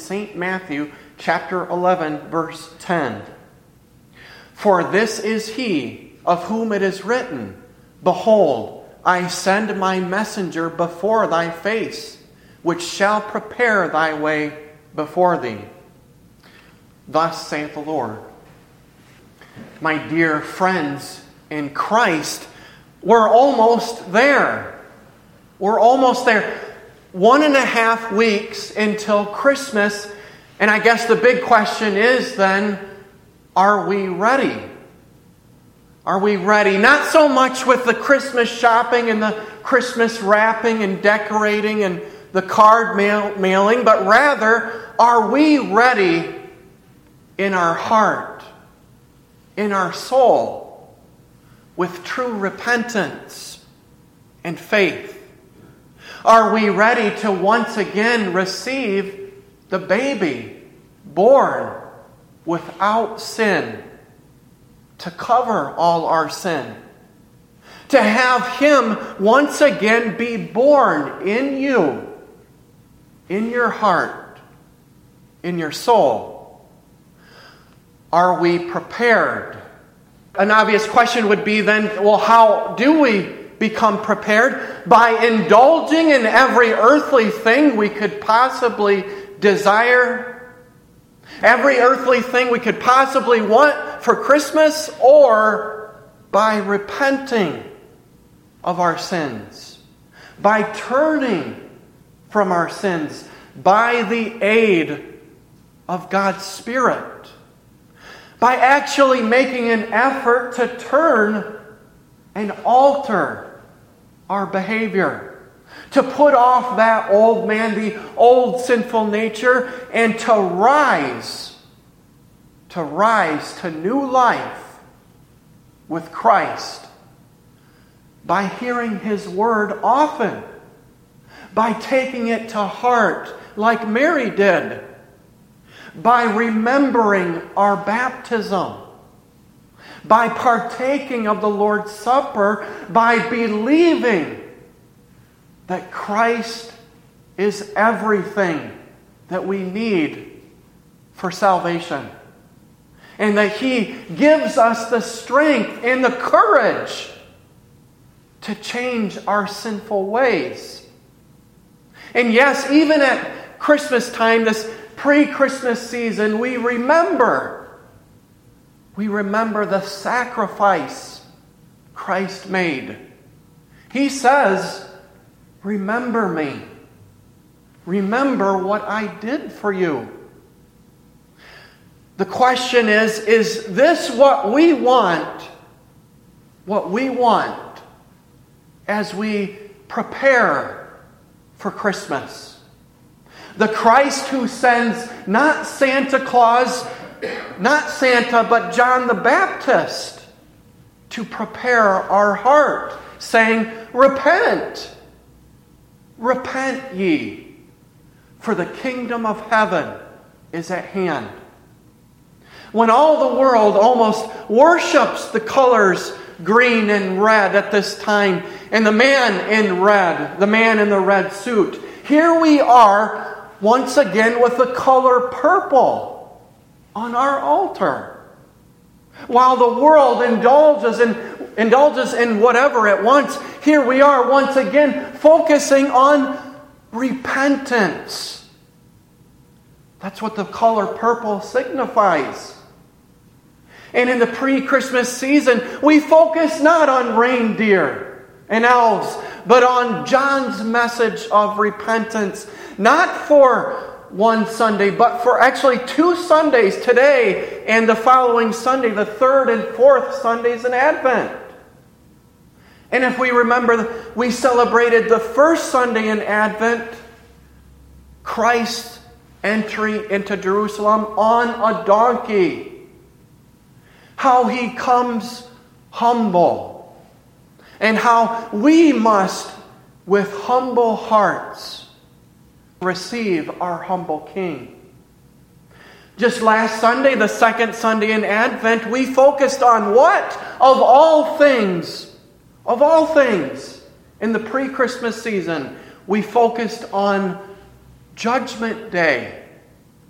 St. Matthew chapter 11, verse 10. For this is he of whom it is written, Behold, I send my messenger before thy face, which shall prepare thy way before thee. Thus saith the Lord. My dear friends in Christ, we're almost there. We're almost there. 1.5 weeks until Christmas. And I guess the big question is then, are we ready? Are we ready? Not so much with the Christmas shopping and the Christmas wrapping and decorating and the card mailing, but rather, are we ready in our heart, in our soul, with true repentance and faith? Are we ready to once again receive the baby born without sin, to cover all our sin? To have Him once again be born in you, in your heart, in your soul. Are we prepared? An obvious question would be then, well, how do we become prepared? By indulging in every earthly thing we could possibly desire, every earthly thing we could possibly want for Christmas, or by repenting of our sins, by turning from our sins, by the aid of God's Spirit, by actually making an effort to turn and alter our behavior, to put off that old man, the old sinful nature, and to rise to new life with Christ by hearing His word often, by taking it to heart like Mary did, by remembering our baptism, by partaking of the Lord's Supper, by believing that Christ is everything that we need for salvation, and that He gives us the strength and the courage to change our sinful ways. And yes, even at Christmas time, this pre-Christmas season, we remember the sacrifice Christ made. He says, remember me. Remember what I did for you. The question is this what we want? What we want as we prepare for Christmas? The Christ who sends not Santa Claus, not Santa, but John the Baptist to prepare our heart, saying, Repent! Repent ye, for the kingdom of heaven is at hand. When all the world almost worships the colors green and red at this time, and the man in red, the man in the red suit, here we are once again with the color purple on our altar. While the world indulges in whatever it wants, here we are once again focusing on repentance. That's what the color purple signifies. And in the pre-Christmas season, we focus not on reindeer and elves, but on John's message of repentance. Not for one Sunday, but for actually 2 Sundays, today and the following Sunday, the 3rd and 4th Sundays in Advent. And if we remember, we celebrated the first Sunday in Advent, Christ's entry into Jerusalem on a donkey. How He comes humble, and how we must, with humble hearts, receive our humble King. Just last Sunday, the 2nd Sunday in Advent, we focused on what? Of all things, in the pre-Christmas season, we focused on Judgment Day.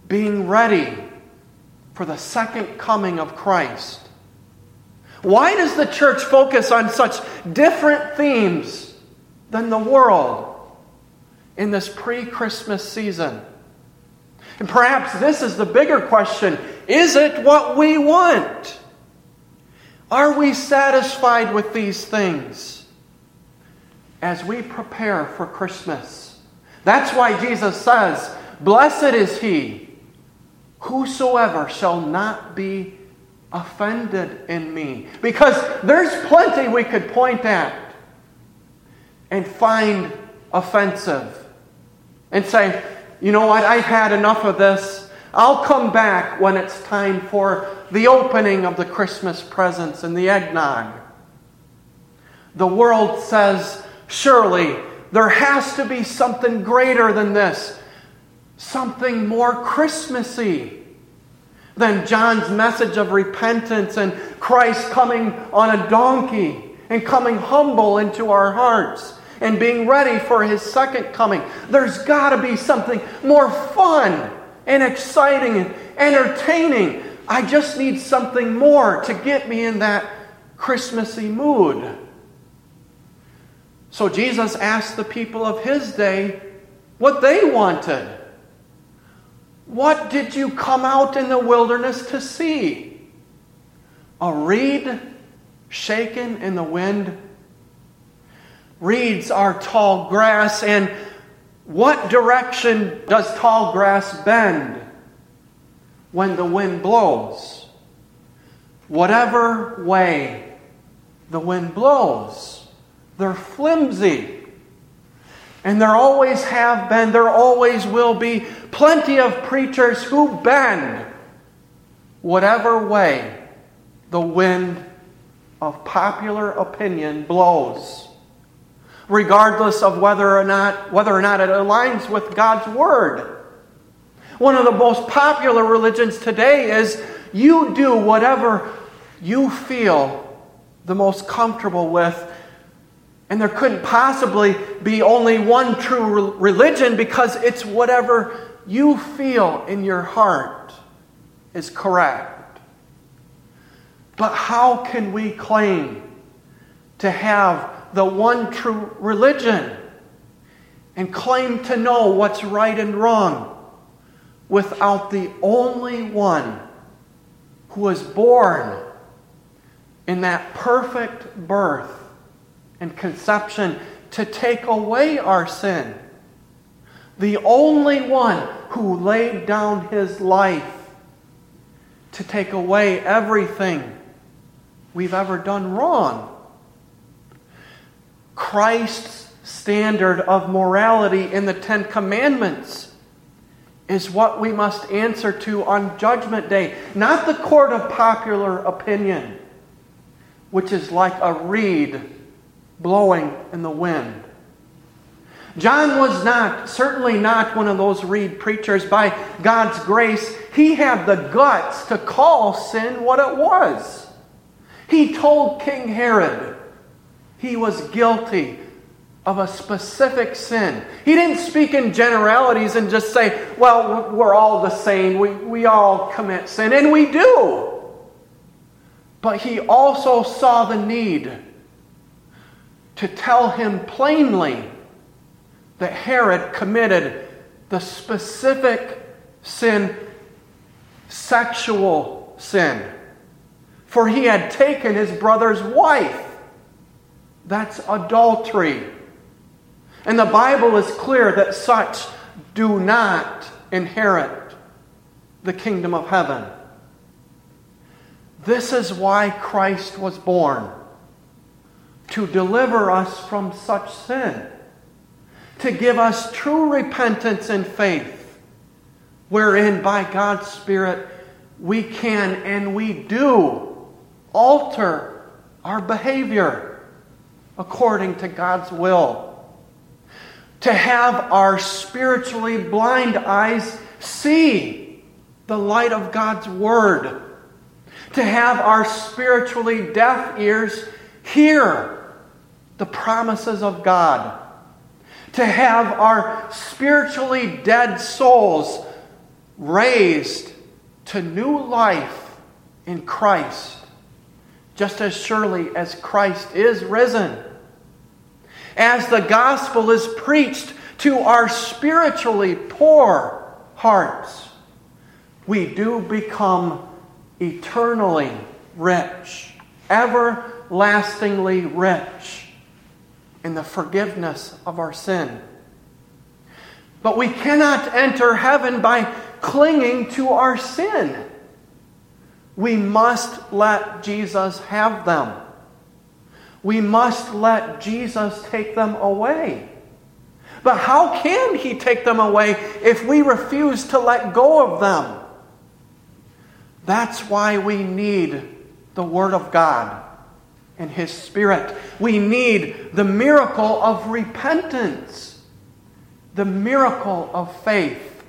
being ready for the second coming of Christ. Why does the church focus on such different themes than the world in this pre-Christmas season? And perhaps this is the bigger question. Is it what we want? Are we satisfied with these things as we prepare for Christmas? That's why Jesus says, "Blessed is he whosoever shall not be offended in me." Because there's plenty we could point at and find offensive and say, "You know what, I've had enough of this. I'll come back when it's time for the opening of the Christmas presents and the eggnog." The world says, surely there has to be something greater than this, something more Christmassy than John's message of repentance and Christ coming on a donkey and coming humble into our hearts and being ready for his second coming. There's got to be something more fun and exciting and entertaining. I just need something more to get me in that Christmassy mood. So Jesus asked the people of his day what they wanted. What did you come out in the wilderness to see? A reed shaken in the wind? Reeds are tall grass, and what direction does tall grass bend when the wind blows? Whatever way the wind blows. They're flimsy. And there always have been, there always will be plenty of preachers who bend whatever way the wind of popular opinion blows, regardless of whether or not it aligns with God's Word. One of the most popular religions today is you do whatever you feel the most comfortable with. And there couldn't possibly be only one true religion, because it's whatever you feel in your heart is correct. But how can we claim to have the one true religion and claim to know what's right and wrong without the only one who was born in that perfect birth and conception to take away our sin? The only one who laid down his life to take away everything we've ever done wrong. Christ's standard of morality in the Ten Commandments is what we must answer to on Judgment Day, not the court of popular opinion, which is like a reed blowing in the wind. John was certainly not one of those reed preachers. By God's grace, he had the guts to call sin what it was. He told King Herod he was guilty of a specific sin. He didn't speak in generalities and just say, well, we're all the same. We all commit sin, and we do. But he also saw the need to tell him plainly that Herod committed the specific sin, sexual sin. For he had taken his brother's wife. That's adultery. And the Bible is clear that such do not inherit the kingdom of heaven. This is why Christ was born. To deliver us from such sin. To give us true repentance and faith, wherein by God's Spirit we can and we do alter our behavior according to God's will. To have our spiritually blind eyes see the light of God's Word. To have our spiritually deaf ears hear the promises of God. To have our spiritually dead souls raised to new life in Christ, just as surely as Christ is risen. As the gospel is preached to our spiritually poor hearts, we do become eternally rich, everlastingly rich in the forgiveness of our sin. But we cannot enter heaven by clinging to our sin. We must let Jesus have them. We must let Jesus take them away. But how can He take them away if we refuse to let go of them? That's why we need the Word of God and His Spirit. We need the miracle of repentance, the miracle of faith,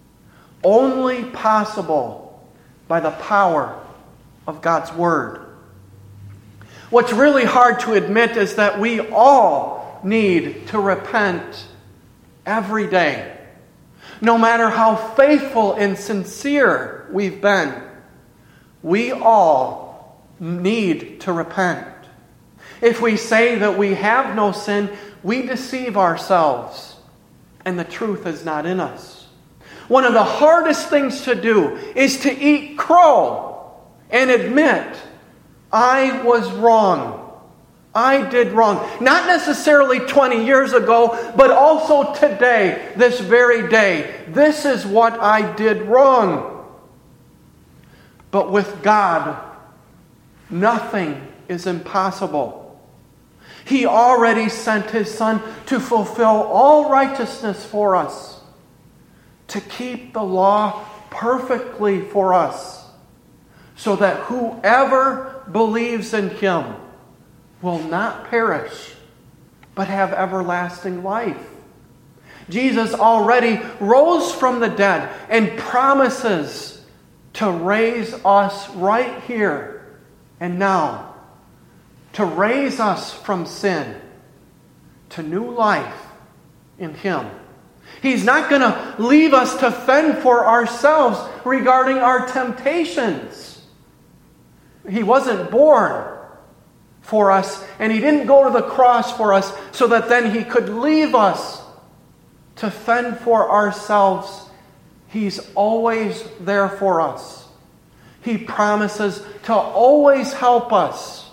only possible by the power of God's Word. What's really hard to admit is that we all need to repent every day. No matter how faithful and sincere we've been, we all need to repent. If we say that we have no sin, we deceive ourselves, and the truth is not in us. One of the hardest things to do is to eat crow and admit, I was wrong. I did wrong. Not necessarily 20 years ago, but also today, this very day. This is what I did wrong. But with God, nothing is impossible. He already sent His Son to fulfill all righteousness for us, to keep the law perfectly for us, so that whoever believes in Him will not perish, but have everlasting life. Jesus already rose from the dead and promises to raise us right here and now, to raise us from sin to new life in Him. He's not going to leave us to fend for ourselves regarding our temptations. He wasn't born for us, and He didn't go to the cross for us so that then He could leave us to fend for ourselves. He's always there for us. He promises to always help us,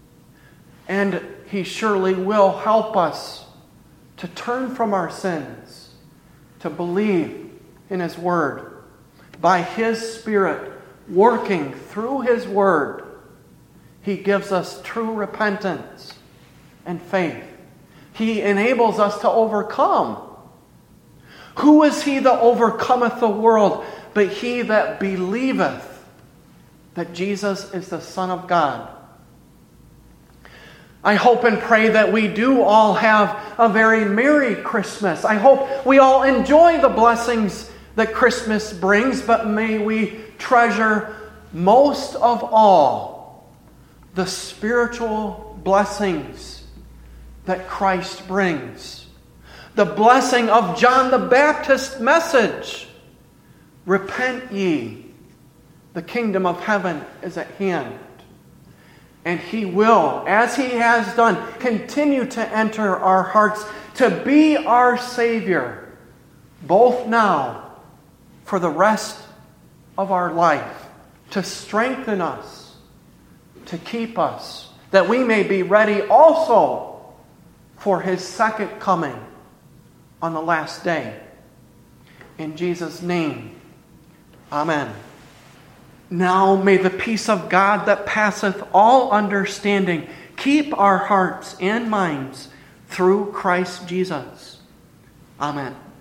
and He surely will help us to turn from our sins, to believe in His Word. By His Spirit working through His Word, He gives us true repentance and faith. He enables us to overcome. Who is he that overcometh the world but he that believeth that Jesus is the Son of God? I hope and pray that we do all have a very Merry Christmas. I hope we all enjoy the blessings that Christmas brings, but may we treasure most of all the spiritual blessings that Christ brings. The blessing of John the Baptist's message. Repent ye, the kingdom of heaven is at hand. And He will, as He has done, continue to enter our hearts to be our Savior, both now, for the rest of our life, to strengthen us, to keep us, that we may be ready also for His second coming on the last day. In Jesus' name, amen. Now may the peace of God that passeth all understanding keep our hearts and minds through Christ Jesus. Amen.